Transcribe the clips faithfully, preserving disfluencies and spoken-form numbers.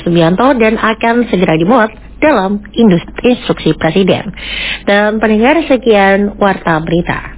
Subianto dan akan segera dimuat dalam instruksi Presiden. Dan pendengar, sekian Warta Berita.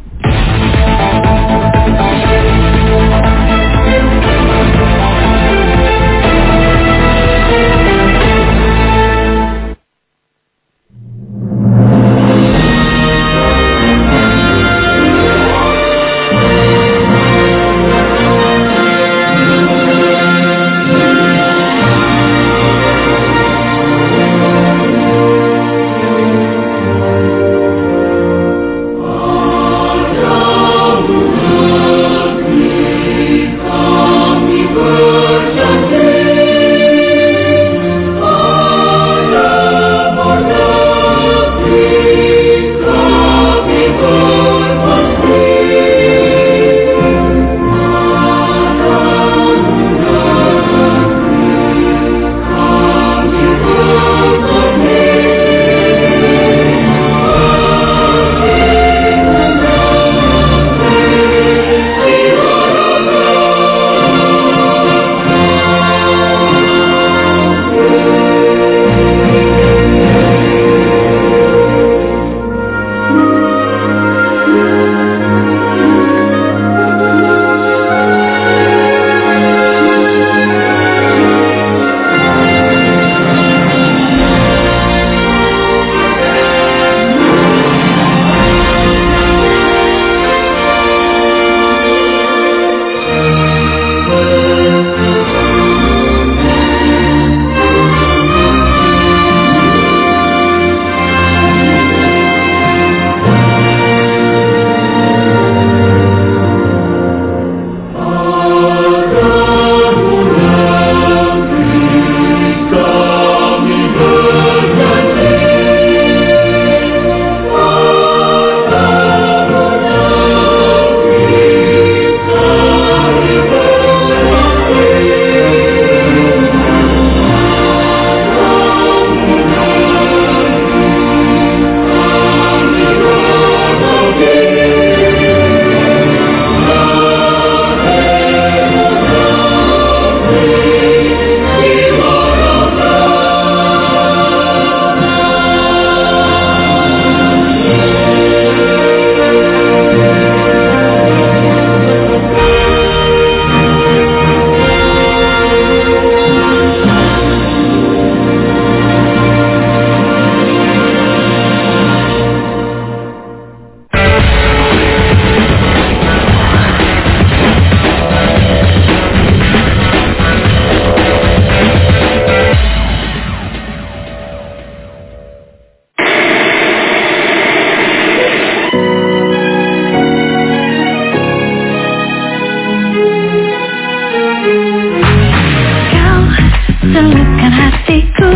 Celupkan hatiku,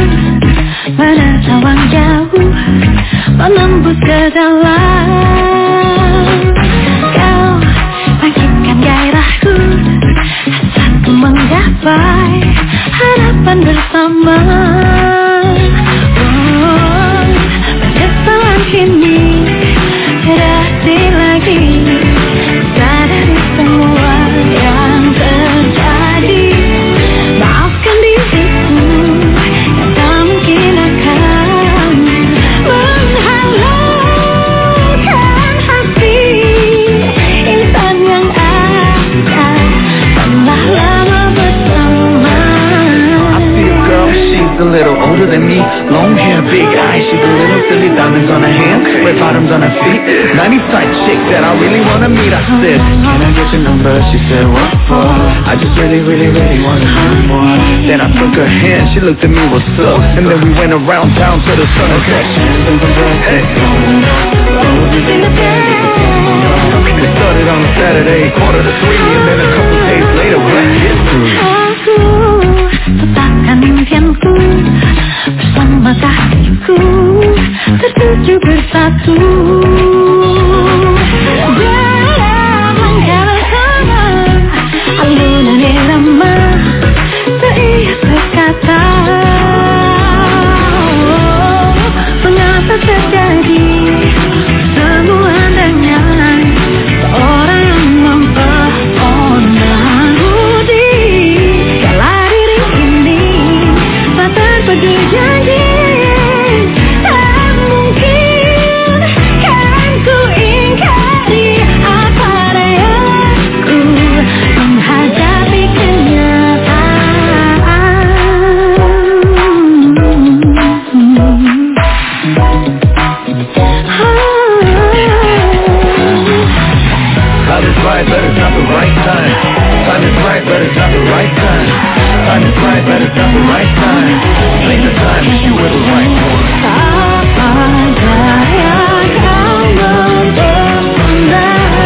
menertawang jauh, menembus ke dalam. Kau bangkitkan gairahku, hasratku menggapai harapan bersama. Oh, penyesalan kini tidak ada lagi, sadari semua yang terjadi. Maafkan diriku yang tak mungkin akan menghalaukan hati insan yang ada telah lama bersama. I see a girl, she's a little older than me. Long hair, big eyes, she's a little silly. Diamonds on her hands, red bottoms on her feet. Nice type chick that I really wanna meet. I said, can I get your number? She said, what for? I just really, really, really wanna know more. Then I took her hand, she looked at me, what's up? And then we went around town to the sunset. Hey. It started on a Saturday, quarter to three, and then a couple days later, we're history. Aku tetapkan impianku bersama kasihku, tertuju bersatu dalam langkah bersama. Alunan irama seias berkata, mengapa terjadi semua dengan seorang yang mempesona. Budi kala diri ini the right time. Play the time, wish you were the right one. Apa daya kau berpendam.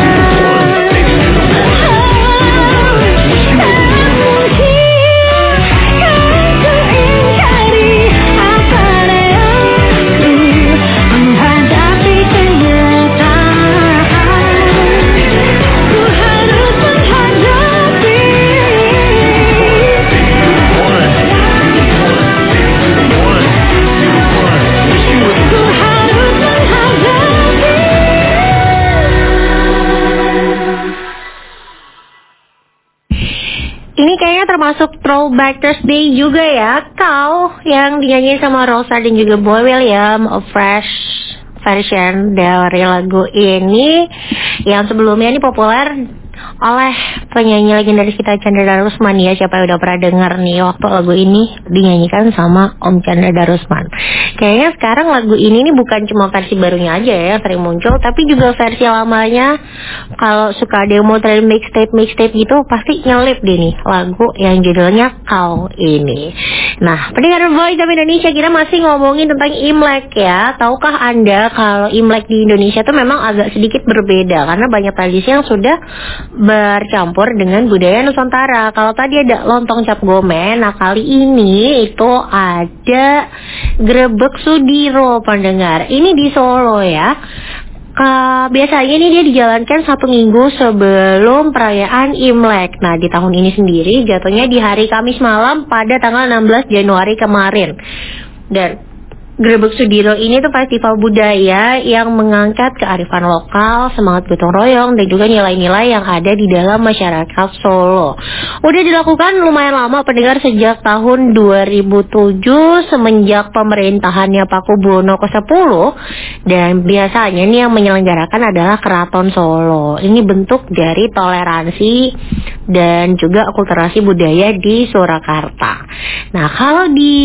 Ini kayaknya termasuk Throwback Thursday juga ya, Kau, yang dinyanyiin sama Rosa dan juga Boy William, A Fresh version dari lagu ini yang sebelumnya ini populer oleh penyanyi legendaris kita Chandra Darusman ya. Siapa yang udah pernah dengar nih waktu lagu ini dinyanyikan sama Om Chandra Darusman. Kayaknya sekarang lagu ini nih bukan cuma versi barunya aja ya yang sering muncul, tapi juga versi lamanya. Kalau suka demo tren mixtape mixtape gitu pasti nyelip deh nih lagu yang judulnya Kau ini. Nah, pendengar Voice of Indonesia, kita masih ngomongin tentang Imlek ya. Tahukah Anda kalau Imlek di Indonesia tuh memang agak sedikit berbeda karena banyak tradisi yang sudah bercampur dengan budaya Nusantara. Kalau tadi ada lontong cap gome, nah kali ini itu ada grebek Sudiro, pendengar. Ini di Solo ya. Uh, biasanya ini dia dijalankan satu minggu sebelum perayaan Imlek. Nah, di tahun ini sendiri jatuhnya di hari Kamis malam pada tanggal enam belas Januari kemarin. Dan Grebek Sudiro ini tuh festival budaya yang mengangkat kearifan lokal, semangat gotong royong, dan juga nilai-nilai yang ada di dalam masyarakat Solo. Udah dilakukan lumayan lama, pendengar, sejak tahun dua ribu tujuh semenjak pemerintahannya Paku Buwono kesepuluh. Dan biasanya nih yang menyelenggarakan adalah Keraton Solo. Ini bentuk dari toleransi dan juga akulturasi budaya di Surakarta. Nah, kalau di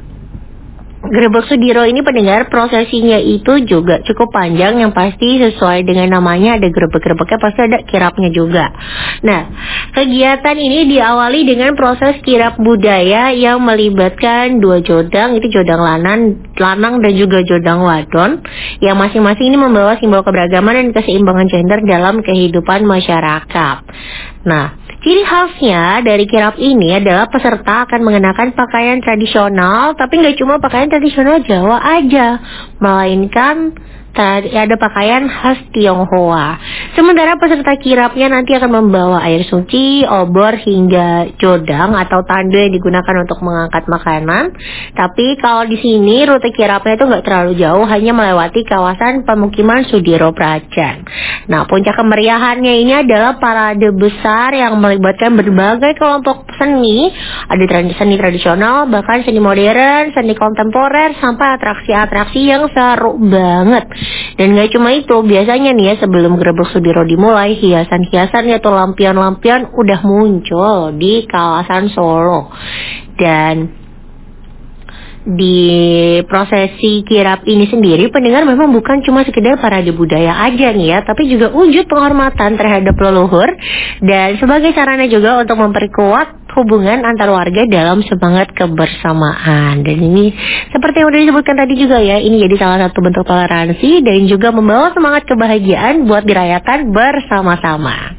Grebek Sudiro ini, pendengar, prosesinya itu juga cukup panjang, yang pasti sesuai dengan namanya ada grebek-grebeknya, pasti ada kirapnya juga. Nah, kegiatan ini diawali dengan proses kirap budaya yang melibatkan dua jodang, itu jodang lanang, lanang dan juga jodang wadon, yang masing-masing ini membawa simbol keberagaman dan keseimbangan gender dalam kehidupan masyarakat. Nah, ciri khasnya dari kirap ini adalah peserta akan mengenakan pakaian tradisional, tapi nggak cuma pakaian tradisional Jawa aja, melainkan ada pakaian khas Tionghoa. Sementara peserta kirapnya nanti akan membawa air suci, obor, hingga jodang atau tanda yang digunakan untuk mengangkat makanan. Tapi kalau di sini rute kirapnya itu nggak terlalu jauh, hanya melewati kawasan pemukiman Sudiro Prajan. Nah, puncak kemeriahannya ini adalah parade besar yang melibatkan berbagai kelompok seni. Ada seni tradisional, bahkan seni modern, seni kontemporer, sampai atraksi-atraksi yang seru banget. Dan gak cuma itu, biasanya nih ya sebelum Grebek Sudiro dimulai, hiasan-hiasan atau lampion-lampion udah muncul di kawasan Solo. Dan di prosesi kirap ini sendiri, pendengar, memang bukan cuma sekedar parade budaya aja nih ya, tapi juga wujud penghormatan terhadap leluhur dan sebagai sarana juga untuk memperkuat hubungan antar warga dalam semangat kebersamaan. Dan ini seperti yang udah disebutkan tadi juga ya, ini jadi salah satu bentuk toleransi dan juga membawa semangat kebahagiaan buat dirayakan bersama-sama.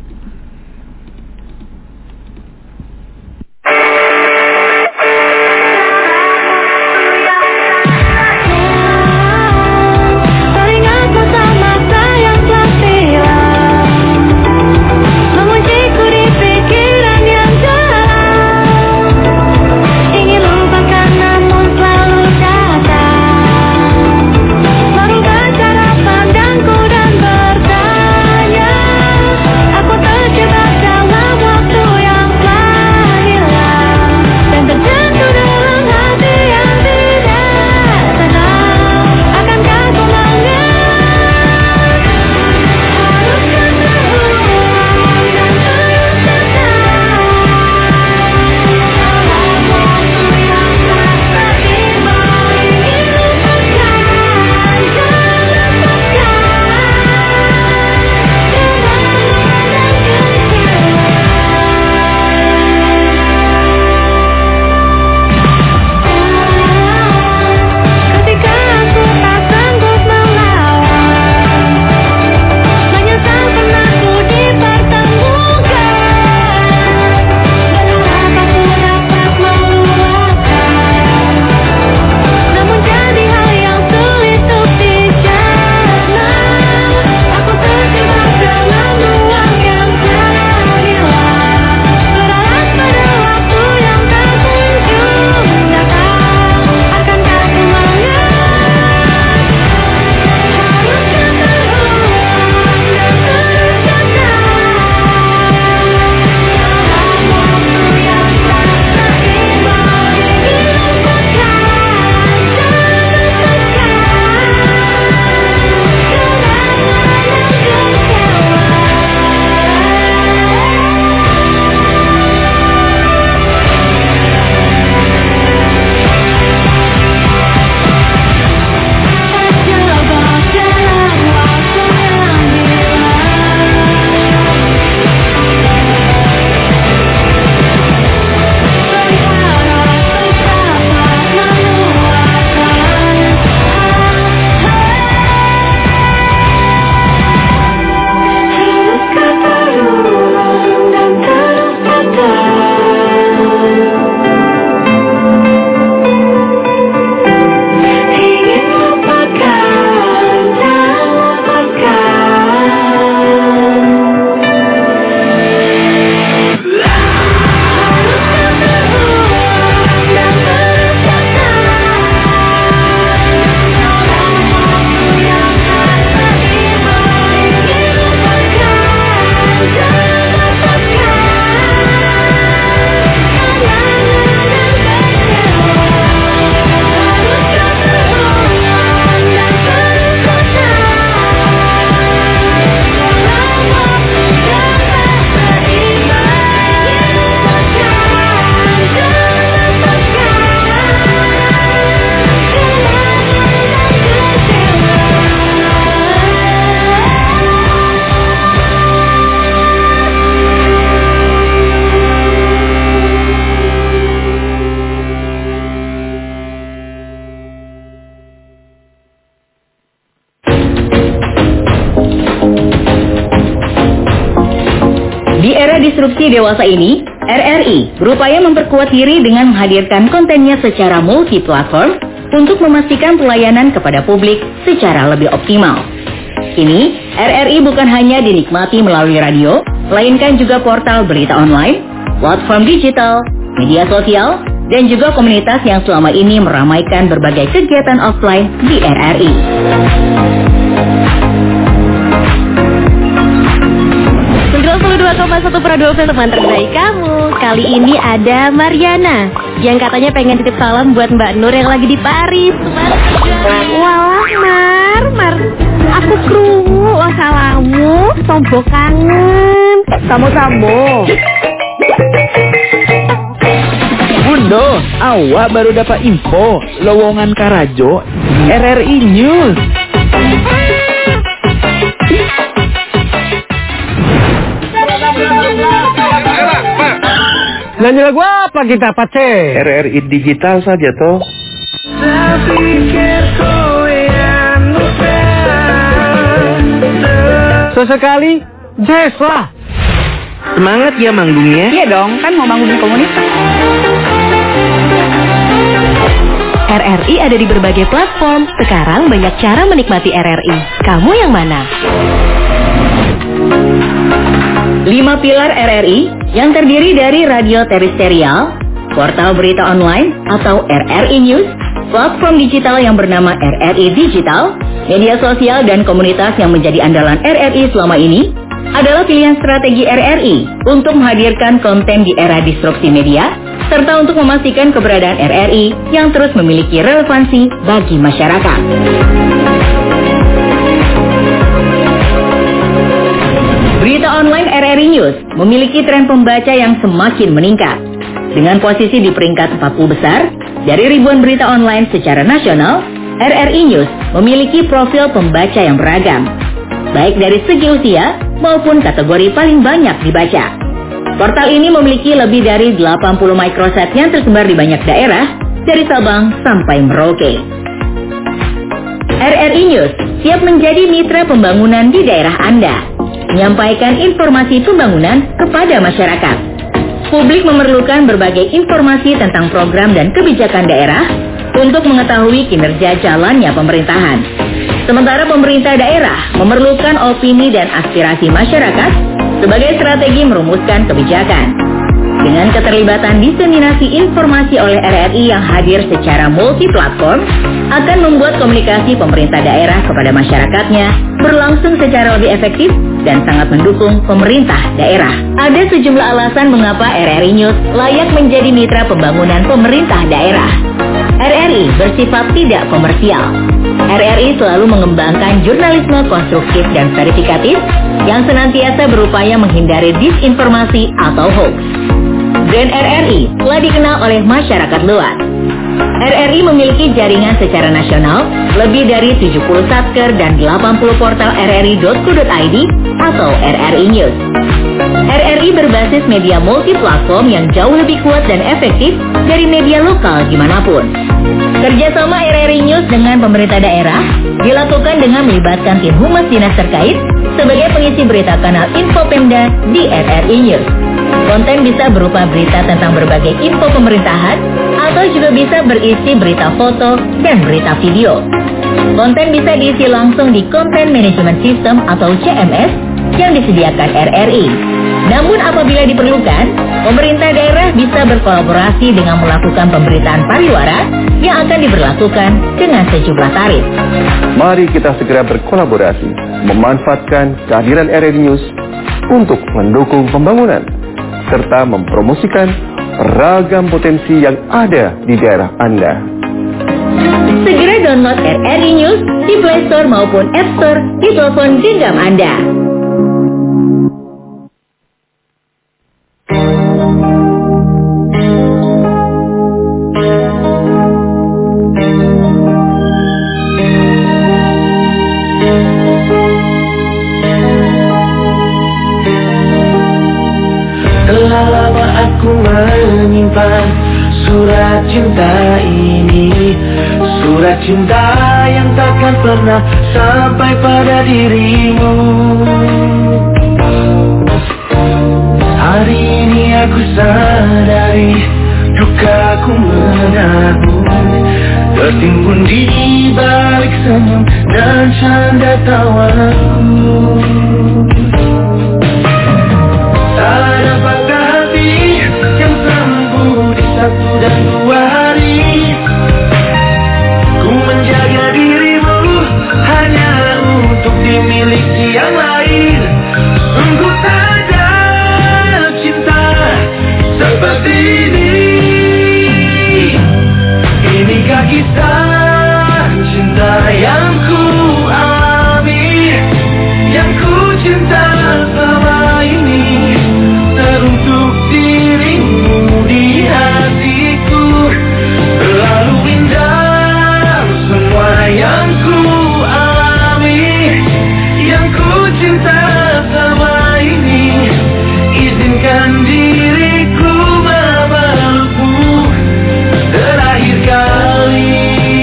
Aku disrupsi dewasa ini, R R I berupaya memperkuat diri dengan menghadirkan kontennya secara multi-platform untuk memastikan pelayanan kepada publik secara lebih optimal. Kini, R R I bukan hanya dinikmati melalui radio, melainkan juga portal berita online, platform digital, media sosial, dan juga komunitas yang selama ini meramaikan berbagai kegiatan offline di R R I. sembilan puluh dua koma satu Radio teman terbaik kamu. Kali ini ada Mariana yang katanya pengen titip salam buat Mbak Nur yang lagi di Paris. Walah Mar, Mar, aku krungu salamu, tombo kangen. Tamu-tamu. Bundo, awak baru dapat info lowongan Karajo R R I News. Nyanyi lagu apa kita, Pace? R R I digital saja toh. Sesekali jazz lah. Semangat ya manggungnya. Iya dong, kan mau bangun komunitas. R R I ada di berbagai platform. Sekarang banyak cara menikmati R R I. Kamu yang mana? Lima pilar R R I yang terdiri dari radio terestrial, portal berita online atau R R I News, platform digital yang bernama R R I Digital, media sosial dan komunitas yang menjadi andalan R R I selama ini adalah pilihan strategi R R I untuk menghadirkan konten di era disrupsi media, serta untuk memastikan keberadaan R R I yang terus memiliki relevansi bagi masyarakat. Berita online R R I News memiliki tren pembaca yang semakin meningkat. Dengan posisi di peringkat empat puluh besar, dari ribuan berita online secara nasional, R R I News memiliki profil pembaca yang beragam, baik dari segi usia maupun kategori paling banyak dibaca. Portal ini memiliki lebih dari delapan puluh microsite yang tersebar di banyak daerah, dari Sabang sampai Merauke. R R I News siap menjadi mitra pembangunan di daerah Anda, menyampaikan informasi pembangunan kepada masyarakat. Publik memerlukan berbagai informasi tentang program dan kebijakan daerah untuk mengetahui kinerja jalannya pemerintahan. Sementara pemerintah daerah memerlukan opini dan aspirasi masyarakat sebagai strategi merumuskan kebijakan. Dengan keterlibatan diseminasi informasi oleh R R I yang hadir secara multi-platform, akan membuat komunikasi pemerintah daerah kepada masyarakatnya berlangsung secara lebih efektif dan sangat mendukung pemerintah daerah. Ada sejumlah alasan mengapa R R I News layak menjadi mitra pembangunan pemerintah daerah. R R I bersifat tidak komersial. R R I selalu mengembangkan jurnalisme konstruktif dan verifikatif yang senantiasa berupaya menghindari disinformasi atau hoax. Brand R R I telah dikenal oleh masyarakat luas. R R I memiliki jaringan secara nasional lebih dari tujuh puluh satker dan delapan puluh portal r r i dot co dot i d atau R R I News. R R I berbasis media multi-platform yang jauh lebih kuat dan efektif dari media lokal dimanapun. Kerjasama R R I News dengan pemerintah daerah dilakukan dengan melibatkan tim humas dinas terkait sebagai pengisi berita kanal Info Pemda di R R I News. Konten bisa berupa berita tentang berbagai info pemerintahan atau juga bisa berisi berita foto dan berita video. Konten bisa diisi langsung di Content Management System atau C M S yang disediakan R R I. Namun apabila diperlukan, pemerintah daerah bisa berkolaborasi dengan melakukan pemberitaan pariwara yang akan diberlakukan dengan sejumlah tarif. Mari kita segera berkolaborasi, memanfaatkan kehadiran R R I News untuk mendukung pembangunan, serta mempromosikan ragam potensi yang ada di daerah Anda. Segera download R R I News di Play Store maupun App Store di telepon genggam Anda. Telah lama aku menyimpan surat cinta ini, surat cinta yang takkan pernah sampai pada dirimu. Hari ini aku sadari dukaku menanggung, tertimbun di balik senyum dan canda tawaku. Tak ada patah hati yang sembuh di satu dan dua hari. Ku menjaga dirimu hanya untuk dimiliki yang lain. Sungguh tak ada cinta seperti ini. Inikah kisah cinta yang ku alami, yang ku cinta selama ini, teruntuk dirimu di hatiku. Terlalu indah semua yang ku alami, yang ku cinta selama ini. Izinkan diriku memelukmu terakhir kali.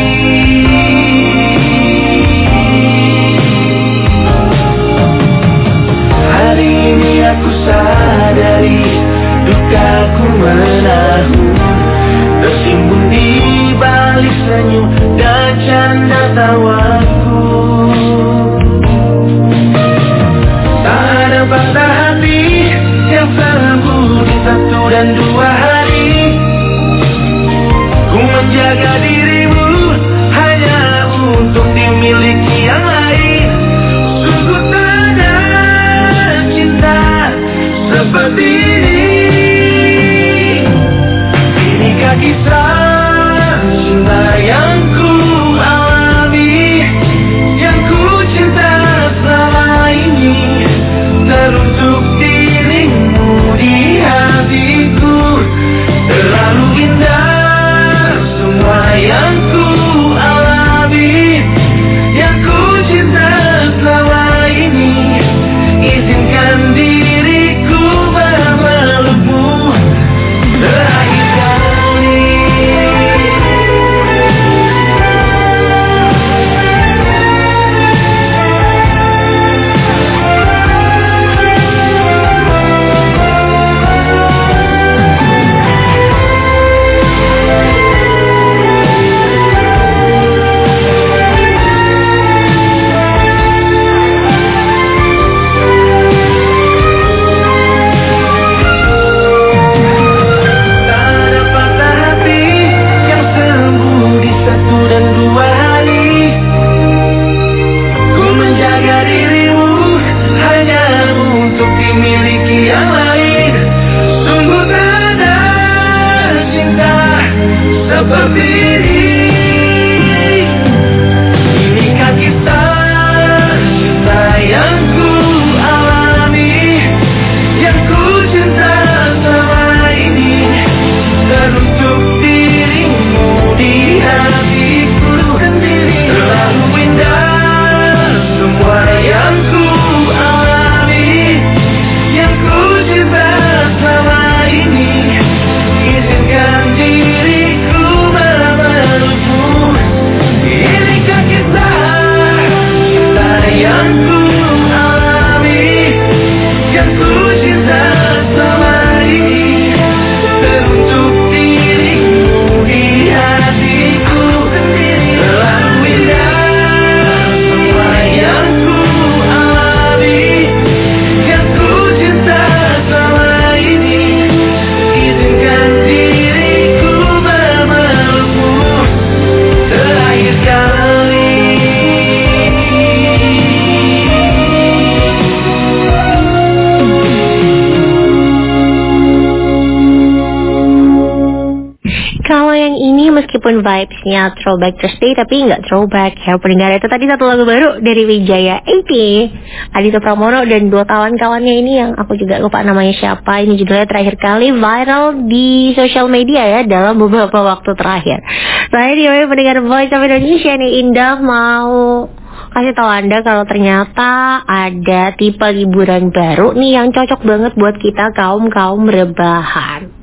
Hari ini aku sadari dukaku menahun, tersimbun di balik senyum dan canda tawaku. Tak ada patah hati yang sembuh di satu dan dua hari. Ku menjaga dirimu hanya untuk dimiliki yang lain. Sungguh tak ada cinta seperti ini. Inikah kisah cinta yang ku alami, yang ku cinta selama ini, teruntuk dirimu di hatiku. Terlalu indah semua yang ku alami, yang ku cinta selama ini. Izinkan diriku memelukmu terakhir kali. Seperti ini. Inikah kisah cinta yang ku alami, yang ku cinta selama ini, teruntuk dirimu di hatiku sendiri. Terlalu indah semua yang ku alami, yang ku cinta selama ini. Izinkan diriku memelukmu. Inikah kisah cinta yang ku alami, yang ku cinta selama ini, teruntuk dirimu di hatiku sendiri. Terlalu indah semua yang ku alami, yang ku cinta selama ini. Izinkan diriku memelukmu terakhir kali. Kalau yang ini meskipun vibes-nya Throwback Thursday tapi nggak throwback ya pendengar. Itu tadi satu lagu baru dari Wijaya delapan puluh, Aditya Pramono dan dua kawan-kawannya ini yang aku juga lupa namanya siapa. Ini judulnya terakhir kali viral di sosial media ya dalam beberapa waktu terakhir. Saya di pendengar Voice of Indonesia nih, Indah mau kasih tahu Anda kalau ternyata ada tipe liburan baru nih yang cocok banget buat kita kaum-kaum rebahan.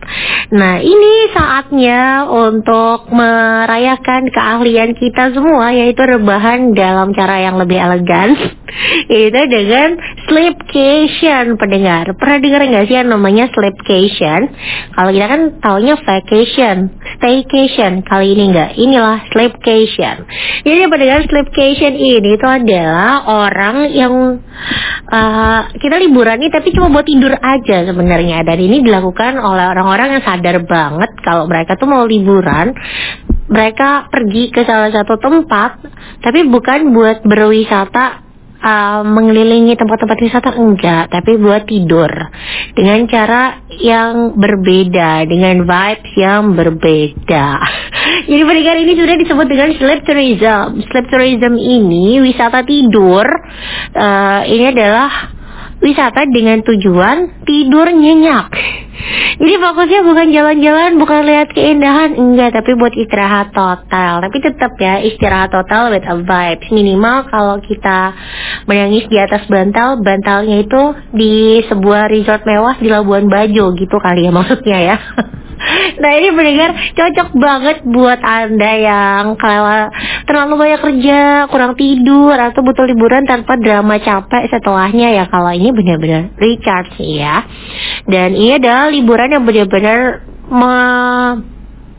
Nah, ini saatnya untuk merayakan keahlian kita semua, yaitu rebahan dalam cara yang lebih elegan, yaitu dengan sleepcation. Pendengar, pernah dengar nggak sih yang namanya sleepcation? Kalau kita kan taunya vacation, staycation. Kali ini nggak, inilah sleepcation. Jadi pendengar, sleepcation ini itu adalah orang yang uh, kita liburan nih tapi cuma buat tidur aja sebenarnya. Dan ini dilakukan oleh orang-orang yang sadar banget kalau mereka tuh mau liburan. Mereka pergi ke salah satu tempat, tapi bukan buat berwisata, uh, mengelilingi tempat-tempat wisata, enggak, tapi buat tidur dengan cara yang berbeda, dengan vibes yang berbeda. Jadi pendengar, ini sudah disebut dengan sleep tourism. Sleep tourism ini wisata tidur. Uh, ini adalah wisata dengan tujuan tidur nyenyak. Jadi fokusnya bukan jalan-jalan, bukan lihat keindahan, enggak, tapi buat istirahat total. Tapi tetap ya, istirahat total with a vibes. Minimal kalau kita menangis di atas bantal, bantalnya itu di sebuah resort mewah di Labuan Bajo gitu kali ya maksudnya ya. Nah, ini pendengar cocok banget buat Anda yang kalau terlalu banyak kerja, kurang tidur, atau butuh liburan tanpa drama capek setelahnya ya. Kalau ini benar-benar recharge ya. Dan ini adalah liburan yang benar-benar me-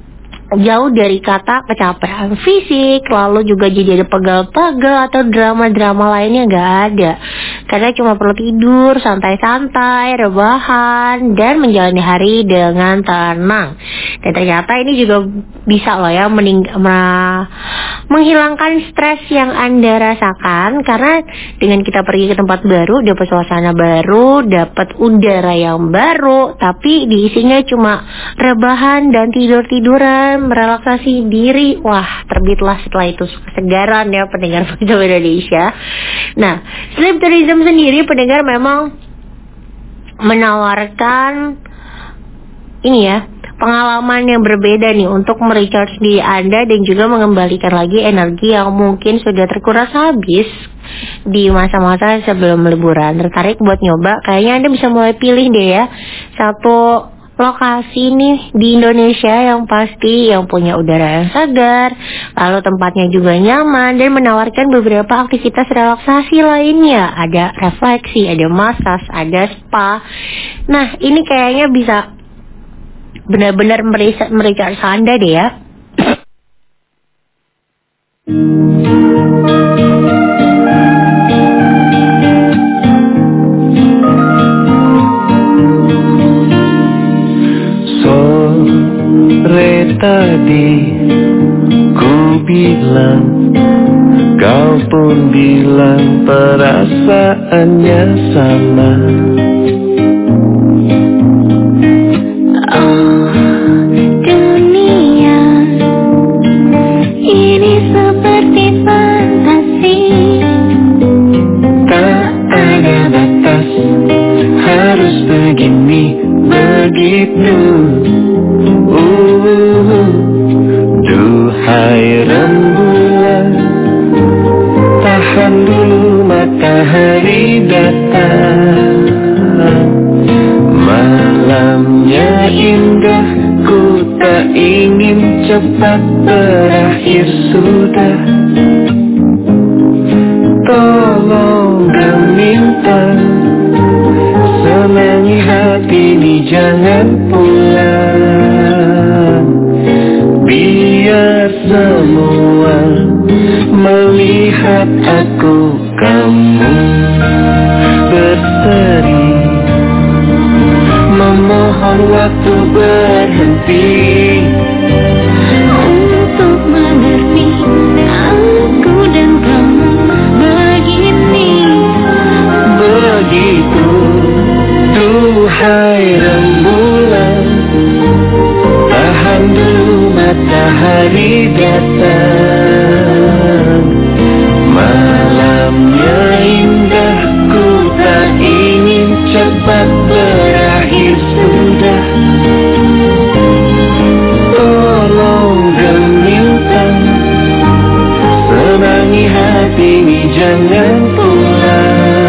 jauh dari kata kecapean fisik, lalu juga jadi ada pegal-pegal atau drama-drama lainnya, nggak ada. Karena cuma perlu tidur, santai-santai, rebahan, dan menjalani hari dengan tenang. Dan ternyata ini juga bisa loh ya mening- me- menghilangkan stres yang Anda rasakan. Karena dengan kita pergi ke tempat baru, dapat suasana baru, dapat udara yang baru, tapi diisinya cuma rebahan dan tidur-tiduran, merelaksasi diri. Wah, terbitlah setelah itu kesegaran ya pendengar Voice of Indonesia. Nah, sleep tourism sendiri pendengar memang menawarkan ini ya, pengalaman yang berbeda nih untuk merecharge diri Anda dan juga mengembalikan lagi energi yang mungkin sudah terkuras habis di masa-masa sebelum liburan. Tertarik buat nyoba? Kayaknya Anda bisa mulai pilih deh ya satu lokasi nih di Indonesia yang pasti yang punya udara yang segar, lalu tempatnya juga nyaman dan menawarkan beberapa aktivitas relaksasi lainnya. Ada refleksi, ada massage, ada spa. Nah, ini kayaknya bisa benar-benar merecharge Anda deh ya. Sore tadi ku bilang, kau pun bilang perasaannya sama. Oh, dunia ini seperti fantasi. Tak ada batas, harus begini, begitu. Uh, duhai rembulan, tahan dulu matahari datang. Malamnya indah, ku tak ingin cepat berakhir sudah. Tolong bintang, senangi hati ini jangan pulang. Biar semua melihat aku, kamu berseri, memohon waktu berhenti Untuk mengerti aku dan kamu begini. begitu. Duhai rembulan, tahan dulu matahari datang. Malamnya indah, ku tak ingin cepat berakhir sudah. Tolong gemintang, senangi hati ini jangan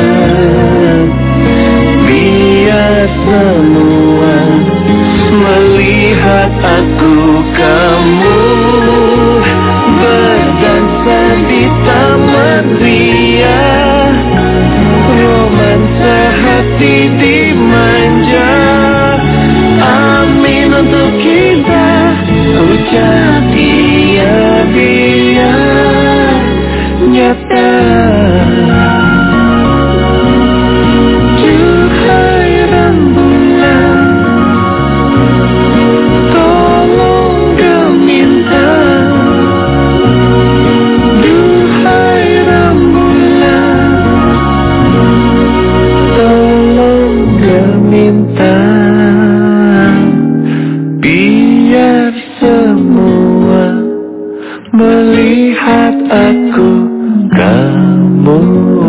pulang. Biar semua melihat melihat aku, kamu.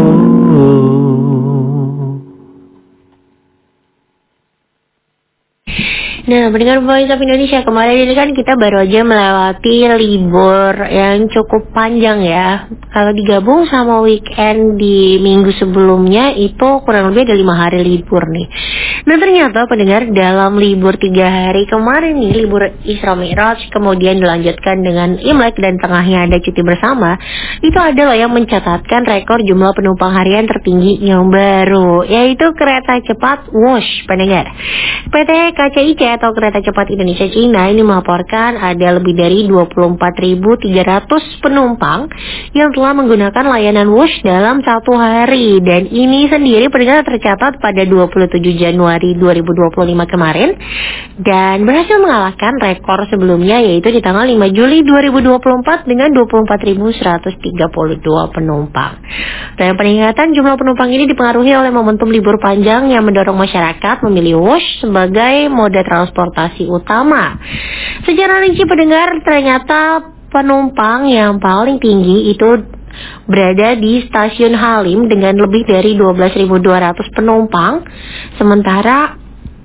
Nah, pendengar Voice of Indonesia, kemarin ini kan kita baru aja melewati libur yang cukup panjang ya. Kalau digabung sama weekend di minggu sebelumnya itu kurang lebih ada lima hari libur nih. Nah, ternyata pendengar dalam libur tiga hari kemarin nih, libur Isra Mi'raj, kemudian dilanjutkan dengan Imlek dan tengahnya ada cuti bersama, itu adalah yang mencatatkan rekor jumlah penumpang harian tertinggi yang baru, yaitu kereta cepat Wush, pendengar. P T K C I C atau Kereta Cepat Indonesia Cina ini melaporkan ada lebih dari dua puluh empat ribu tiga ratus penumpang yang telah menggunakan layanan Wush dalam satu hari, dan ini sendiri pendengar tercatat pada dua puluh tujuh Januari dua ribu dua puluh lima kemarin dan berhasil mengalahkan rekor sebelumnya, yaitu di tanggal lima Juli dua ribu dua puluh empat dengan dua puluh empat ribu seratus tiga puluh dua penumpang. Dan peningkatan jumlah penumpang ini dipengaruhi oleh momentum libur panjang yang mendorong masyarakat memilih Wush sebagai moda transportasi utama. Secara rinci pendengar, ternyata penumpang yang paling tinggi itu berada di stasiun Halim dengan lebih dari dua belas ribu dua ratus penumpang, sementara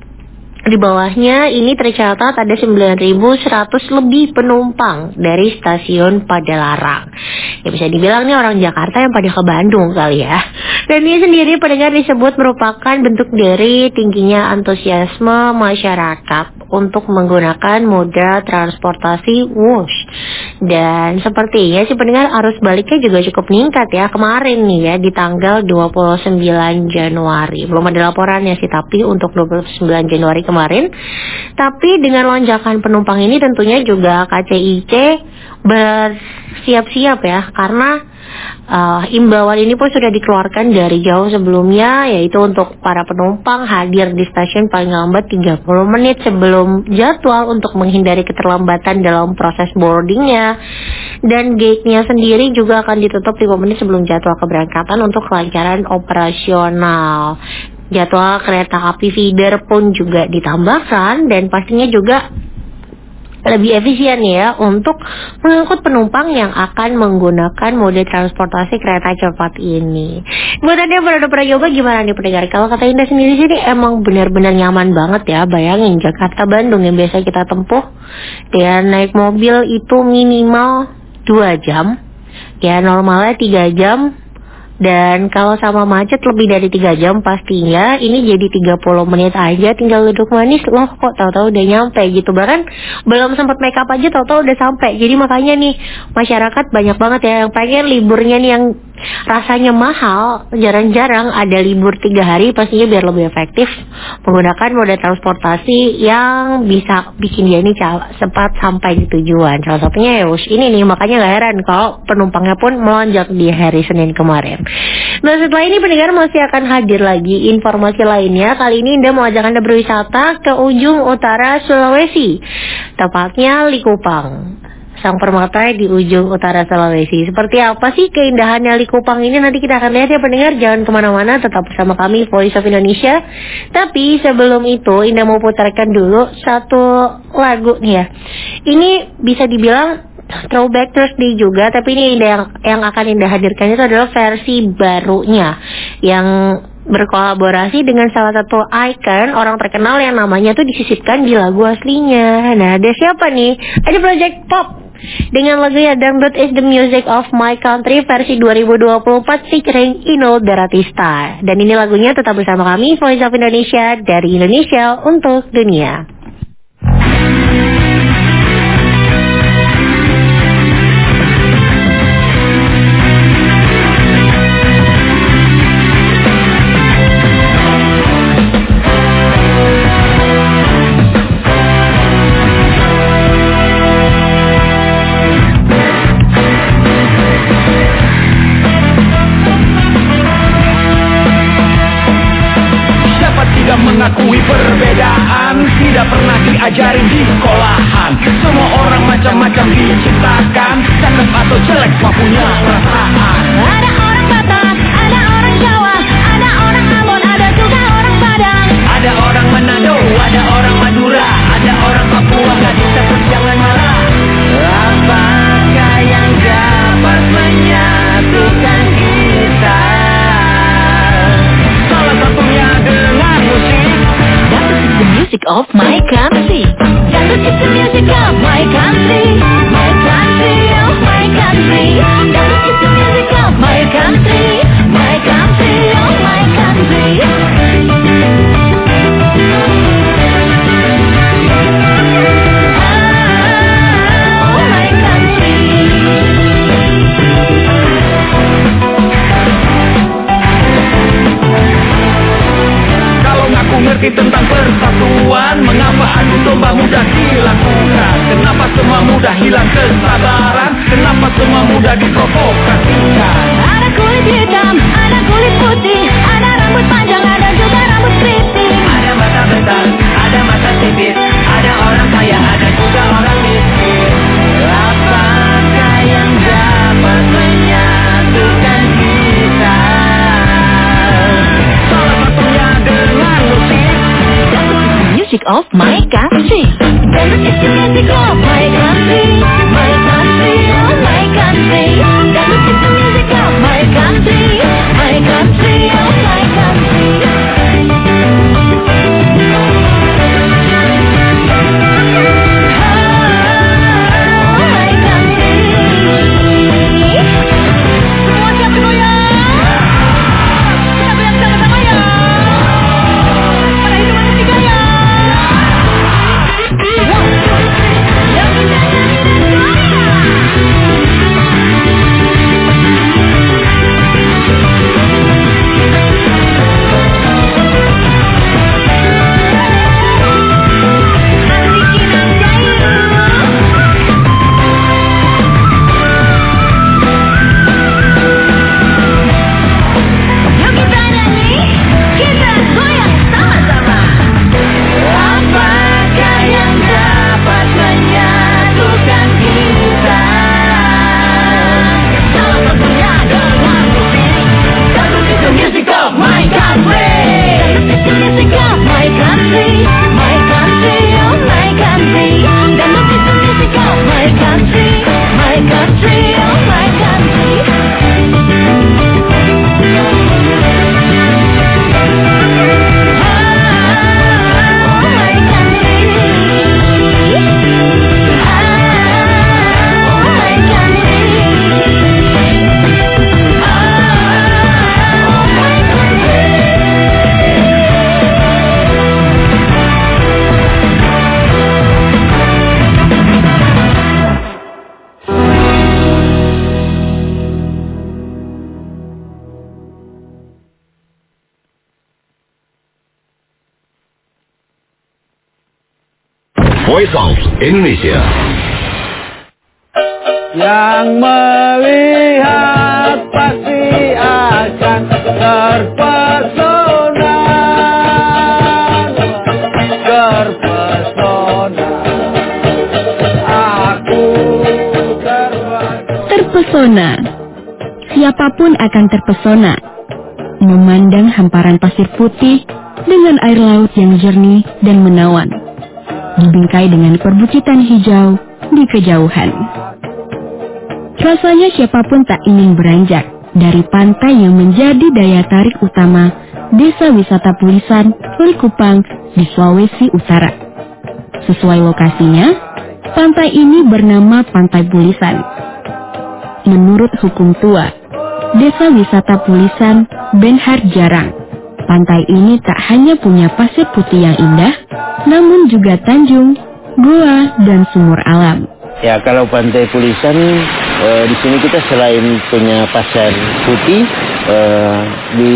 di bawahnya ini tercatat ada sembilan ribu seratus lebih penumpang dari stasiun Padalarang. Ya bisa dibilang nih orang Jakarta yang pada ke Bandung kali ya. Dan ini sendiri pendengar disebut merupakan bentuk dari tingginya antusiasme masyarakat untuk menggunakan moda transportasi Wush. Dan sepertinya si pendengar arus baliknya juga cukup meningkat ya kemarin nih ya di tanggal dua puluh sembilan Januari. Belum ada laporannya sih, tapi untuk dua puluh sembilan Januari kemarin kemarin. Tapi dengan lonjakan penumpang ini tentunya juga K C I C bersiap-siap ya, karena uh, imbauan ini pun sudah dikeluarkan dari jauh sebelumnya, yaitu untuk para penumpang hadir di stasiun paling lambat tiga puluh menit sebelum jadwal untuk menghindari keterlambatan dalam proses boardingnya. Dan gate-nya sendiri juga akan ditutup lima menit sebelum jadwal keberangkatan untuk kelancaran operasional. Jadwal kereta api feeder pun juga ditambahkan dan pastinya juga lebih efisien ya untuk mengangkut penumpang yang akan menggunakan mode transportasi kereta cepat ini. Buat Anda yang pernah pernah coba, gimana nih pendengar? Kalau kata Indah sendiri sih emang benar-benar nyaman banget ya. Bayangin Jakarta Bandung yang biasa kita tempuh dan naik mobil itu minimal dua jam, ya normalnya tiga jam. Dan kalau sama macet lebih dari tiga jam pastinya, ini jadi tiga puluh menit aja tinggal duduk manis, loh kok tahu-tahu udah nyampe gitu. Bahkan belum sempat make up aja tahu-tahu udah sampai. Jadi makanya nih masyarakat banyak banget ya yang pengen liburnya nih yang rasanya mahal, jarang-jarang ada libur tiga hari pastinya biar lebih efektif menggunakan moda transportasi yang bisa bikin dia ini cepat sampai di tujuan. Salah satunya ya Wush ini nih, makanya gak heran kalau penumpangnya pun melonjak di hari Senin kemarin. Nah setelah ini pendengar masih akan hadir lagi informasi lainnya. Kali ini Indah mau ajak Anda berwisata ke ujung utara Sulawesi, tepatnya Likupang, sang permata di ujung utara Sulawesi. Seperti apa sih keindahannya Likupang ini? Nanti kita akan lihat ya pendengar. Jangan kemana-mana, tetap bersama kami Voice of Indonesia. Tapi sebelum itu Indah mau putarkan dulu satu lagu nih ya. Ini bisa dibilang Throwback Thursday juga, tapi ini Indah yang, yang akan Indah hadirkan itu adalah versi barunya yang berkolaborasi dengan salah satu icon orang terkenal yang namanya tuh disisipkan di lagu aslinya. Nah ada siapa nih? Ada Project Pop dengan lagunya Dangdut is the Music of My Country versi dua ribu dua puluh empat featuring Inul Daratista. Dan ini lagunya tetap bersama kami Voice of Indonesia, dari Indonesia untuk dunia. Mengakui perbedaan tidak pernah diajari di sekolahan. Semua orang macam-macam diciptakan, cakep atau jelek semua punya perasaan. Ada orang Batak, ada orang Jawa, ada orang Ambon, ada juga orang Padang. Ada orang Manado, ada orang Madura, ada orang Papua. Gadis tetap jangan marah. Apakah of my country. Dance is the music of my country. My country, oh my country. Dance is the music of my country. My country, oh my country. Voice of Indonesia. Yang melihat pasti akan terpesona, terpesona. Aku terpesona. Terpesona. Siapapun akan terpesona memandang hamparan pasir putih dengan air laut yang jernih dan menawan, dibingkai dengan perbukitan hijau di kejauhan. Rasanya siapapun tak ingin beranjak dari pantai yang menjadi daya tarik utama Desa Wisata Pulisan, Likupang di Sulawesi Utara. Sesuai lokasinya, pantai ini bernama Pantai Pulisan. Menurut hukum tua Desa Wisata Pulisan Benhar Jarang, pantai ini tak hanya punya pasir putih yang indah, namun juga tanjung, goa, dan sumur alam. Ya, kalau Pantai Pulisan, eh, di sini kita selain punya pasir putih, eh, di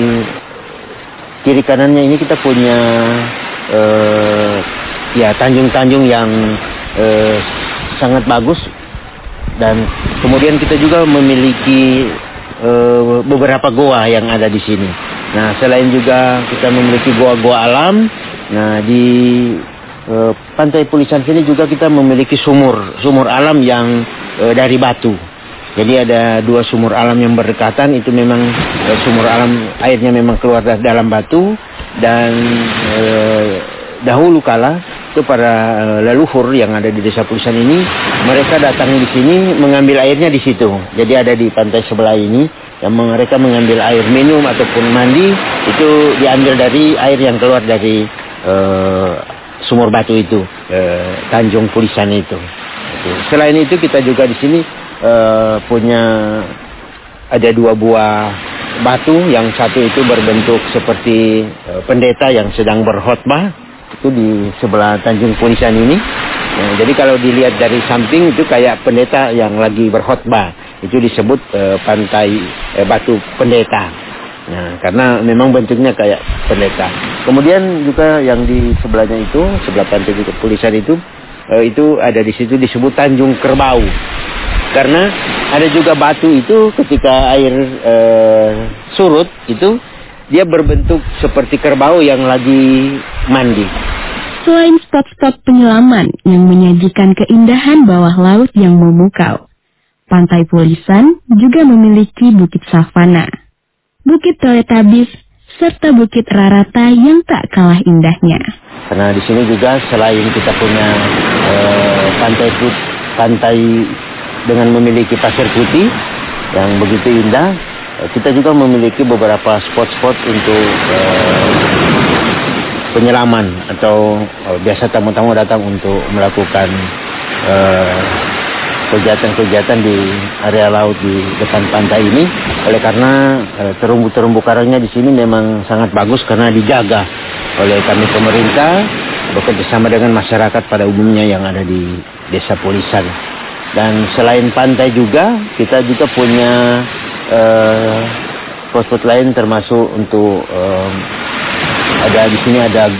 kiri kanannya ini kita punya eh, ya tanjung-tanjung yang eh, sangat bagus, dan kemudian kita juga memiliki eh, beberapa goa yang ada di sini. Nah, selain juga kita memiliki goa-goa alam, nah di Uh, Pantai Pulisan sini juga kita memiliki sumur, sumur alam yang uh, dari batu. Jadi ada dua sumur alam yang berdekatan, itu memang uh, sumur alam airnya memang keluar dari dalam batu, dan uh, dahulu kala itu para uh, leluhur yang ada di Desa Pulisan ini, mereka datang di sini mengambil airnya di situ. Jadi ada di pantai sebelah ini yang mereka mengambil air minum ataupun mandi, itu diambil dari air yang keluar dari uh, sumur batu itu, eh, Tanjung Pulisan itu. Selain itu kita juga di sini eh, punya ada dua buah batu, yang satu itu berbentuk seperti eh, pendeta yang sedang berkhotbah, itu di sebelah Tanjung Pulisan ini. Nah, jadi kalau dilihat dari samping itu kayak pendeta yang lagi berkhotbah, itu disebut eh, pantai eh, batu pendeta. Nah, karena memang bentuknya kayak pendeta. Kemudian juga yang di sebelahnya itu, sebelah Pantai Pulisan itu, eh, itu ada di situ disebut Tanjung Kerbau. Karena ada juga batu itu ketika air eh, surut itu, dia berbentuk seperti kerbau yang lagi mandi. Selain spot-spot penyelaman yang menyajikan keindahan bawah laut yang memukau, Pantai Pulisan juga memiliki Bukit Savana, Bukit Teletabis, serta Bukit Rarata yang tak kalah indahnya. Karena di sini juga selain kita punya eh, pantai put- pantai dengan memiliki pasir putih yang begitu indah, eh, kita juga memiliki beberapa spot-spot untuk eh, penyelaman atau eh, biasa tamu-tamu datang untuk melakukan eh, kegiatan-kegiatan di area laut di depan pantai ini. Oleh karena eh, terumbu-terumbu karangnya di sini memang sangat bagus karena dijaga oleh kami pemerintah bekerja sama dengan masyarakat pada umumnya yang ada di Desa Pulisan. Dan selain pantai juga kita juga punya eh, spot-spot lain termasuk untuk eh, ada di sini ada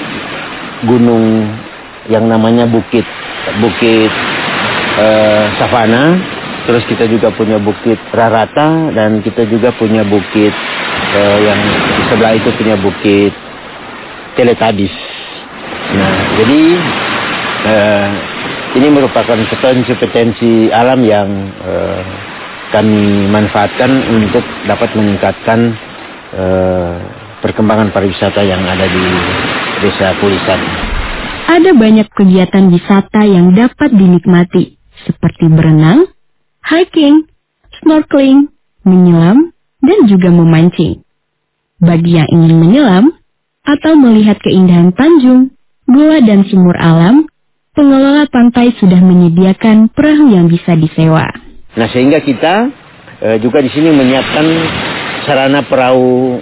gunung yang namanya Bukit Bukit eh, Savana. Terus kita juga punya Bukit Rarata dan kita juga punya bukit eh, yang di sebelah itu punya Bukit Teletubbies. Nah, jadi eh, ini merupakan potensi-potensi alam yang eh, kami manfaatkan untuk dapat meningkatkan eh, perkembangan pariwisata yang ada di Desa Pulisan. Ada banyak kegiatan wisata yang dapat dinikmati, seperti berenang, hiking, snorkeling, menyelam, dan juga memancing. Bagi yang ingin menyelam atau melihat keindahan tanjung, gua dan sumur alam, pengelola pantai sudah menyediakan perahu yang bisa disewa. Nah, sehingga kita e, juga di sini menyiapkan sarana perahu,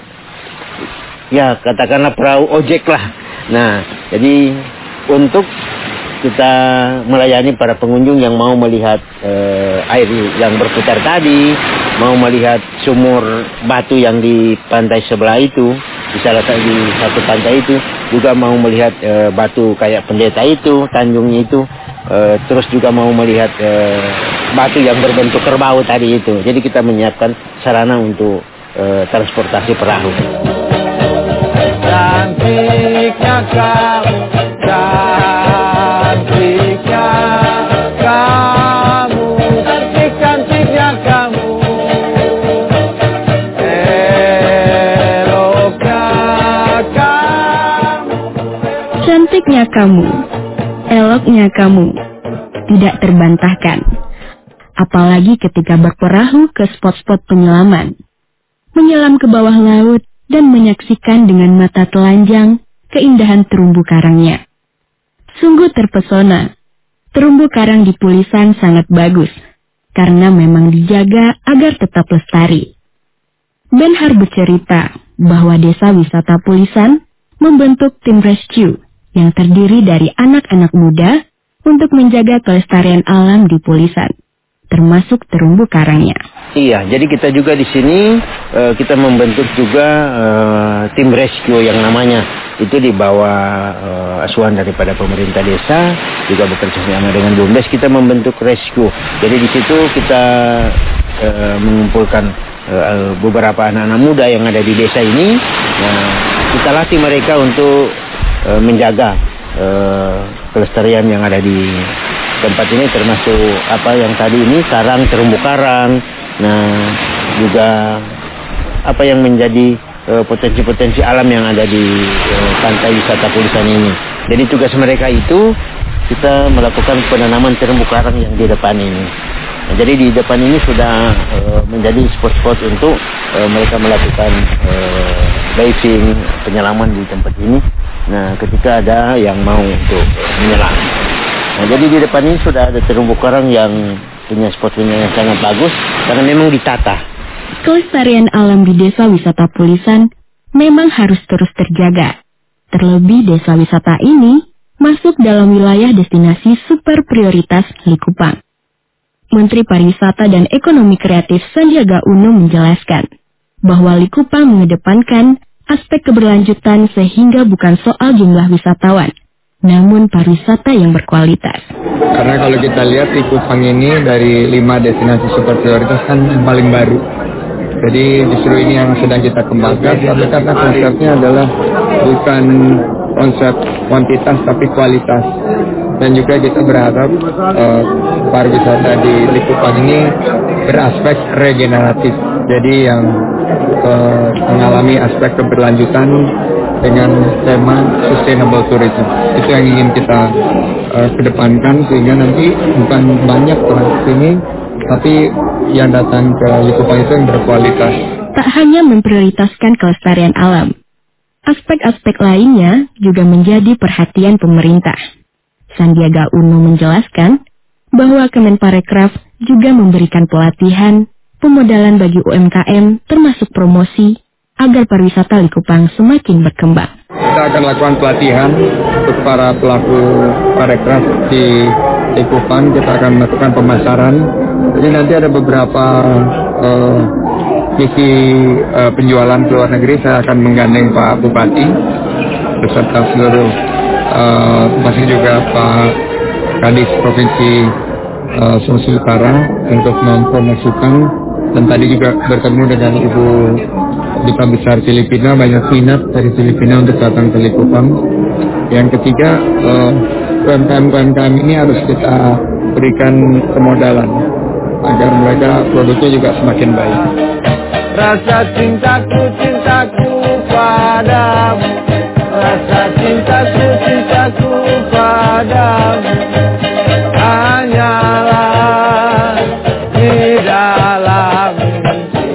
ya katakanlah perahu ojek lah. Nah, jadi untuk kita melayani para pengunjung yang mau melihat e, air yang berputar tadi, mau melihat sumur batu yang di pantai sebelah itu, di salah satu di satu pantai itu, juga mau melihat e, batu kayak pendeta itu, tanjungnya itu, e, terus juga mau melihat e, batu yang berbentuk kerbau tadi itu. Jadi kita menyiapkan sarana untuk e, transportasi perahu. Cantiknya kamu, cantiknya kamu, cantik-cantiknya kamu, eloknya kamu. Cantiknya kamu, eloknya kamu, tidak terbantahkan. Apalagi ketika berperahu ke spot-spot penyelaman, menyelam ke bawah laut, dan menyaksikan dengan mata telanjang keindahan terumbu karangnya. Sungguh terpesona. Terumbu karang di Pulisan sangat bagus, karena memang dijaga agar tetap lestari. Benhar bercerita bahwa Desa Wisata Pulisan membentuk tim rescue yang terdiri dari anak-anak muda untuk menjaga kelestarian alam di Pulisan, termasuk terumbu karangnya. Iya, jadi kita juga di sini uh, kita membentuk juga uh, tim rescue yang namanya itu di bawah uh, asuhan daripada pemerintah desa, juga bekerja sama dengan BUMDes, kita membentuk rescue. Jadi di situ kita uh, mengumpulkan uh, beberapa anak-anak muda yang ada di desa ini. Nah, kita latih mereka untuk uh, menjaga uh, kelestarian yang ada di tempat ini, termasuk apa yang tadi ini karang, terumbu karang. Nah, juga apa yang menjadi uh, potensi-potensi alam yang ada di uh, pantai wisata Pulisan ini. Jadi tugas mereka itu kita melakukan penanaman terumbu karang yang di depan ini. Nah, jadi di depan ini sudah uh, menjadi spot-spot untuk uh, mereka melakukan uh, diving, penyelaman di tempat ini. Nah, ketika ada yang mau untuk uh, menyelam. Nah, jadi di depan ini sudah ada terumbu karang yang punya spot-spotnya yang sangat bagus karena memang ditata. Kelestarian alam di Desa Wisata Pulisan memang harus terus terjaga. Terlebih desa wisata ini masuk dalam wilayah destinasi super prioritas Likupang. Menteri Pariwisata dan Ekonomi Kreatif Sandiaga Uno menjelaskan bahwa Likupang mengedepankan aspek keberlanjutan sehingga bukan soal jumlah wisatawan, namun pariwisata yang berkualitas. Karena kalau kita lihat Likupang ini dari lima destinasi super prioritas kan yang paling baru. Jadi justru ini yang sedang kita kembangkan, tapi karena konsepnya adalah bukan konsep kuantitas tapi kualitas. Dan juga kita berharap uh, pariwisata di Likupang ini beraspek regeneratif. Jadi yang uh, mengalami aspek keberlanjutan dengan tema sustainable tourism. Itu yang ingin kita uh, kedepankan sehingga nanti bukan banyak orang kesini, tapi yang datang ke Likupang itu yang berkualitas. Tak hanya memprioritaskan kelestarian alam, aspek-aspek lainnya juga menjadi perhatian pemerintah. Sandiaga Uno menjelaskan bahwa Kemenparekraf juga memberikan pelatihan, pemodalan bagi U M K M termasuk promosi agar pariwisata Likupang semakin berkembang. Kita akan lakukan pelatihan untuk para pelaku parekraf di Likupang. Kita akan melakukan pemasaran. Jadi nanti ada beberapa uh, misi uh, penjualan ke luar negeri. Saya akan menggandeng Pak Bupati beserta seluruh uh, masih juga Pak Kadis Provinsi uh, Sulawesi Utara untuk mempromosikan, dan tadi juga bertemu dengan Ibu Duta Besar Filipina, banyak minat dari Filipina untuk datang ke Likupang. Yang ketiga, uh, U M K M U M K M ini harus kita berikan pemodalan agar mereka produknya juga semakin baik. Rasa cintaku, cintaku padamu, rasa cintaku, cintaku padamu hanyalah di dalam mimpi.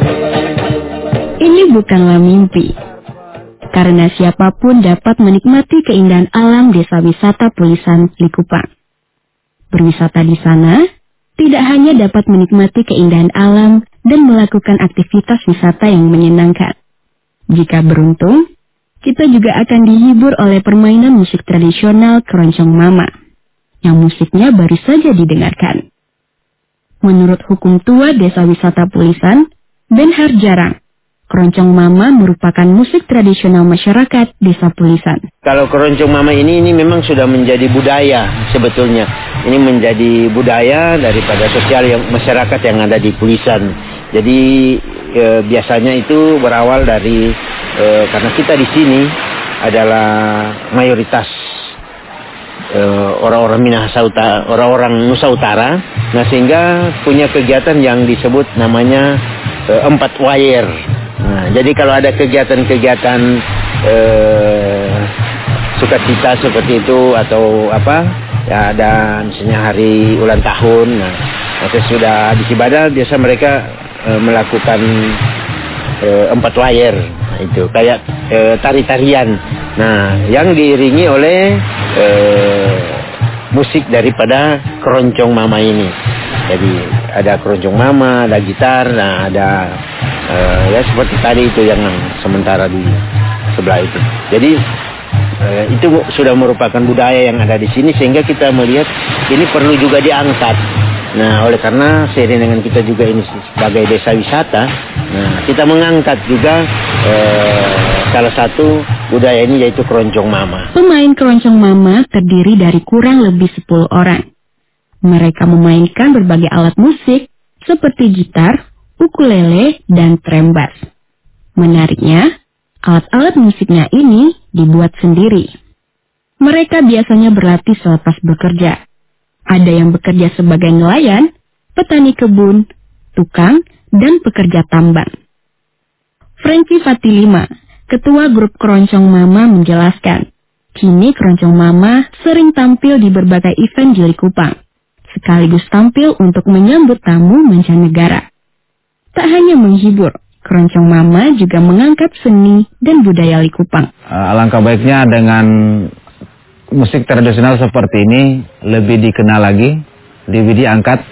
Ini bukanlah mimpi, karena siapapun dapat menikmati keindahan alam desa wisata Pulisan Likupang. Berwisata di sana tidak hanya dapat menikmati keindahan alam dan melakukan aktivitas wisata yang menyenangkan. Jika beruntung, kita juga akan dihibur oleh permainan musik tradisional Keroncong Mama, yang musiknya baru saja didengarkan. Menurut hukum tua Desa Wisata Pulisan, Benhar Jarang, Keroncong Mama merupakan musik tradisional masyarakat Desa Pulisan. Kalau Keroncong Mama ini ini memang sudah menjadi budaya sebetulnya. Ini menjadi budaya daripada sosial yang masyarakat yang ada di Pulisan. Jadi e, biasanya itu berawal dari e, karena kita di sini adalah mayoritas e, orang-orang Minahasa Utara, orang-orang Nusa Utara. Nah, sehingga punya kegiatan yang disebut namanya e, empat wayer. Nah, jadi kalau ada kegiatan-kegiatan eh, sukacita seperti itu atau apa, ya ada misalnya hari ulang tahun, nah, nanti sudah di Sibada biasa mereka eh, melakukan eh, empat wayer, nah, itu kayak eh, tari-tarian, nah yang diiringi oleh eh, musik daripada Keroncong Mama ini. Jadi ada Keroncong Mama, ada gitar, nah ada Uh, ya seperti tadi itu yang sementara di sebelah itu. Jadi uh, itu sudah merupakan budaya yang ada di sini sehingga kita melihat ini perlu juga diangkat. Nah, oleh karena seiring dengan kita juga ini sebagai desa wisata, nah kita mengangkat juga uh, salah satu budaya ini yaitu Keroncong Mama. Pemain Keroncong Mama terdiri dari kurang lebih sepuluh orang. Mereka memainkan berbagai alat musik seperti gitar, ukulele, dan trembas. Menariknya, alat-alat musiknya ini dibuat sendiri. Mereka biasanya berlatih selepas bekerja. Ada yang bekerja sebagai nelayan, petani kebun, tukang, dan pekerja tambang. Franky Fatilima, ketua grup Keroncong Mama menjelaskan, kini Keroncong Mama sering tampil di berbagai event di Likupang, sekaligus tampil untuk menyambut tamu mancanegara. Tak hanya menghibur, Keroncong Mama juga mengangkat seni dan budaya Likupang. Alangkah baiknya dengan musik tradisional seperti ini lebih dikenal lagi, lebih diangkat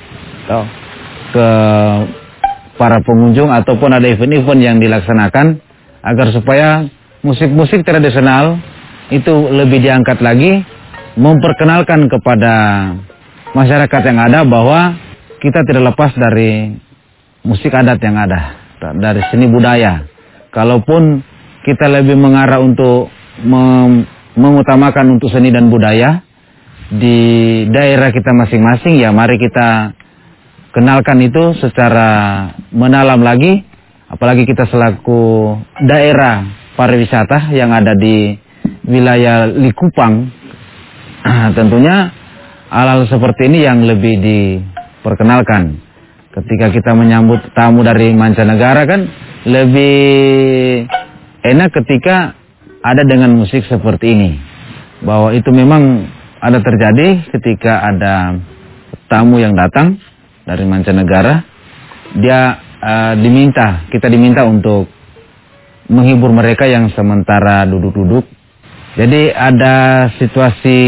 ke para pengunjung ataupun ada event-event yang dilaksanakan agar supaya musik-musik tradisional itu lebih diangkat lagi, memperkenalkan kepada masyarakat yang ada bahwa kita tidak lepas dari musik adat yang ada, dari seni budaya. Kalaupun kita lebih mengarah untuk mem mengutamakan untuk seni dan budaya di daerah kita masing-masing, ya mari kita kenalkan itu secara mendalam lagi. Apalagi kita selaku daerah pariwisata yang ada di wilayah Likupang, tentunya hal-hal seperti ini yang lebih diperkenalkan. Ketika kita menyambut tamu dari mancanegara kan lebih enak ketika ada dengan musik seperti ini. Bahwa itu memang ada terjadi ketika ada tamu yang datang dari mancanegara, dia uh, diminta, kita diminta untuk menghibur mereka yang sementara duduk-duduk. Jadi ada situasi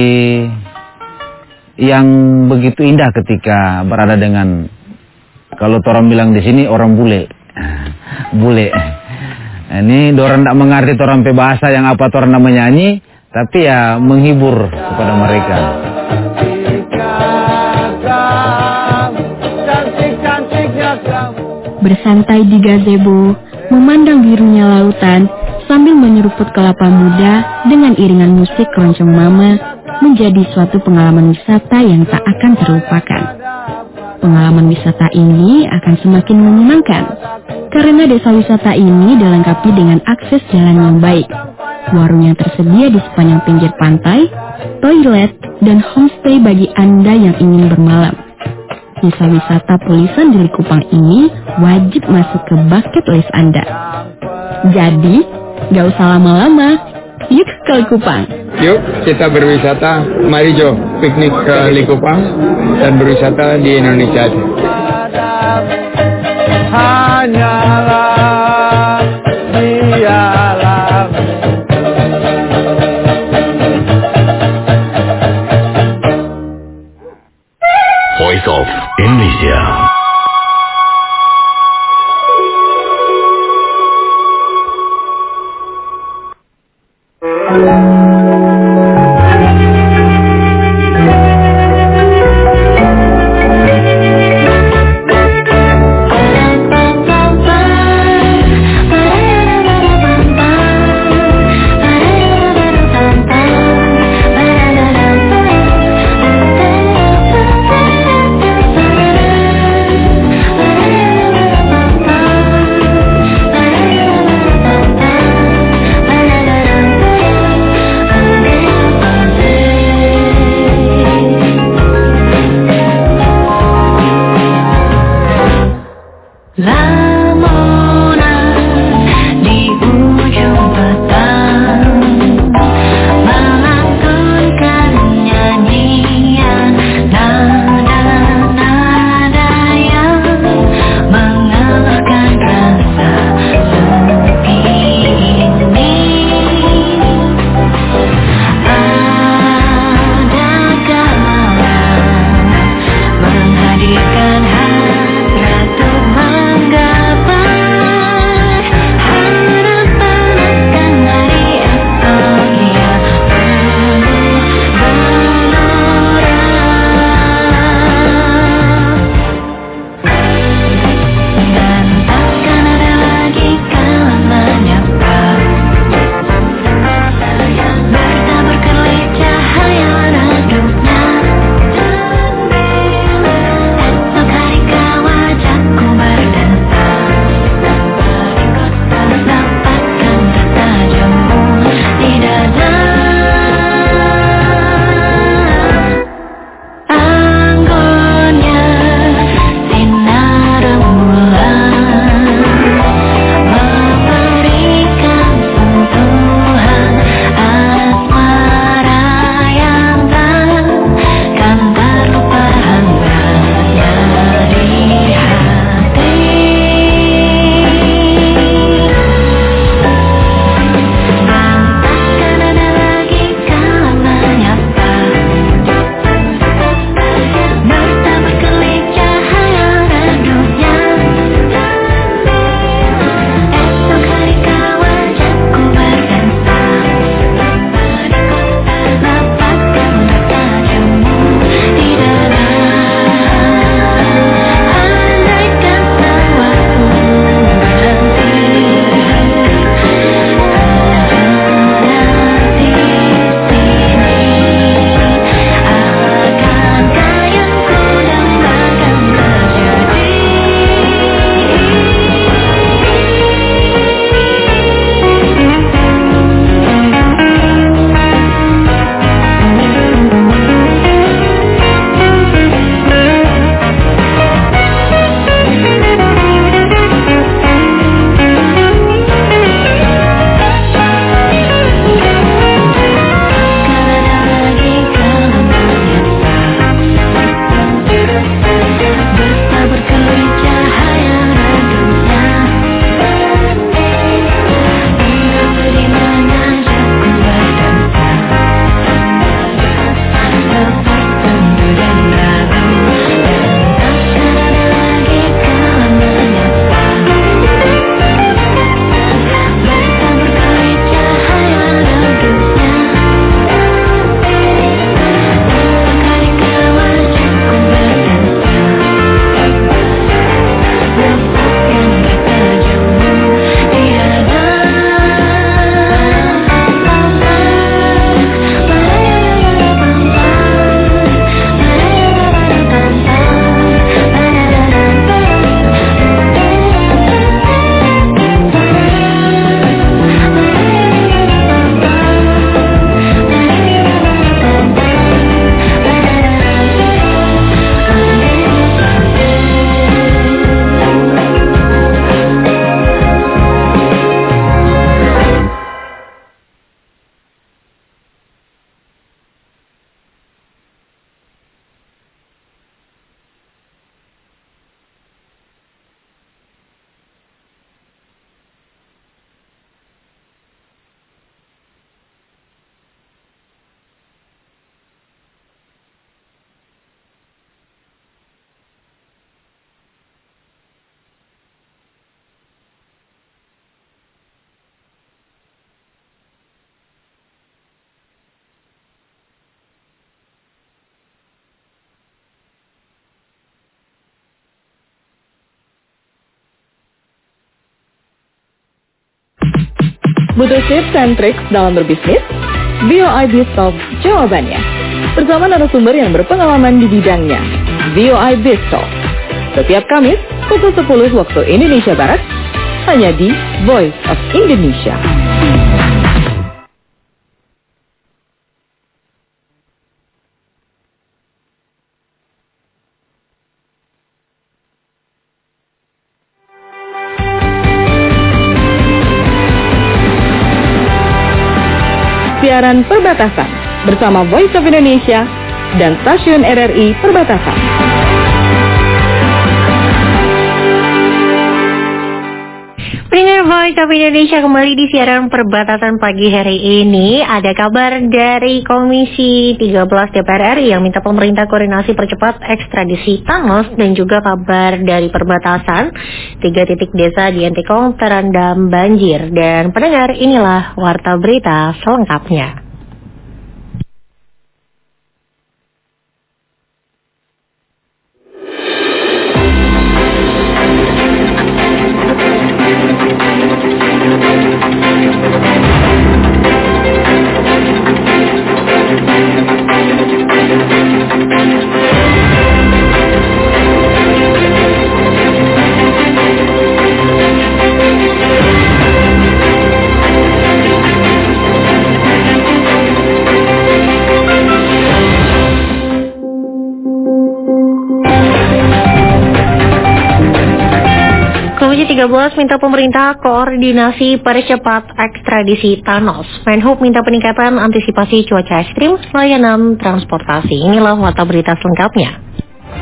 yang begitu indah ketika berada dengan, kalau orang bilang di sini orang bule, bule. Ini orang tidak mengerti orang pe bahasa yang apa orang namanya nyanyi, tapi ya menghibur kepada mereka. Bersantai di gazebo, memandang birunya lautan, sambil menyeruput kelapa muda dengan iringan musik keroncong mama, menjadi suatu pengalaman wisata yang tak akan terlupakan. Pengalaman wisata ini akan semakin menyenangkan, karena desa wisata ini dilengkapi dengan akses jalan yang baik, warung yang tersedia di sepanjang pinggir pantai, toilet, dan homestay bagi Anda yang ingin bermalam. Desa wisata Pulisan di Likupang ini wajib masuk ke bucket list Anda. Jadi, gak usah lama-lama, yuk ke Likupang. Yuk kita berwisata, mari Jo, piknik ke Likupang dan berwisata di Indonesia aja. Hanyalah dialah Voice of Indonesia. Butuh tips and tricks dalam berbisnis? V O I BizTalk jawabannya. Bersama narasumber yang berpengalaman di bidangnya. V O I BizTalk. Setiap Kamis, pukul sepuluh waktu Indonesia Barat, hanya di Voice of Indonesia. Siaran perbatasan bersama Voice of Indonesia dan stasiun R R I perbatasan. Pendengar Voice of Indonesia, kembali di siaran perbatasan pagi hari ini. Ada kabar dari Komisi tiga belas D P R R I yang minta pemerintah koordinasi percepat ekstradisi Thanos, dan juga kabar dari perbatasan tiga titik desa di Entikong terendam banjir. Dan pendengar, inilah warta berita selengkapnya. tiga belas minta pemerintah koordinasi percepat ekstradisi Thanos. Menhub minta peningkatan antisipasi cuaca ekstrim, layanan transportasi. Inilah warta berita selengkapnya.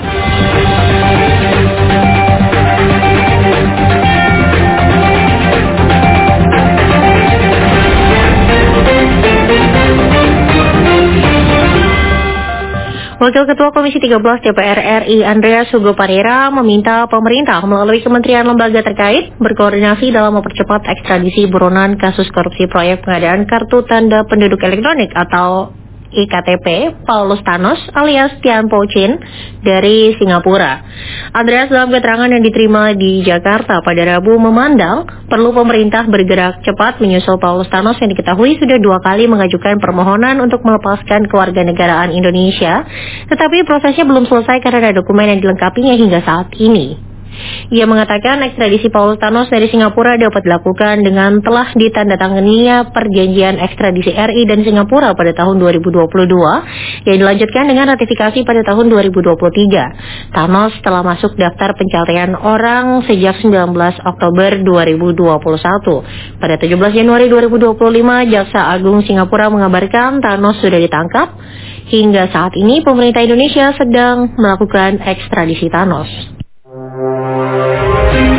Wakil Ketua Komisi tiga belas D P R R I Andreas Hugo Parera meminta pemerintah melalui kementerian lembaga terkait berkoordinasi dalam mempercepat ekstradisi buronan kasus korupsi proyek pengadaan kartu tanda penduduk elektronik atau I K T P Paulus Thanos alias Tian Po Chin dari Singapura. Andreas dalam keterangan yang diterima di Jakarta pada Rabu memandang perlu pemerintah bergerak cepat menyusul Paulus Thanos yang diketahui sudah dua kali mengajukan permohonan untuk melepaskan kewarganegaraan Indonesia, tetapi prosesnya belum selesai karena ada dokumen yang dilengkapinya hingga saat ini. Ia mengatakan ekstradisi Paulus Thanos dari Singapura dapat dilakukan dengan telah ditandatanganinya perjanjian ekstradisi R I dan Singapura pada tahun dua ribu dua puluh dua yang dilanjutkan dengan ratifikasi pada tahun dua ribu dua puluh tiga. Thanos telah masuk daftar pencarian orang sejak sembilan belas Oktober dua ribu dua puluh satu. Pada tujuh belas Januari dua ribu dua puluh lima, Jaksa Agung Singapura mengabarkan Thanos sudah ditangkap. Hingga saat ini pemerintah Indonesia sedang melakukan ekstradisi Thanos.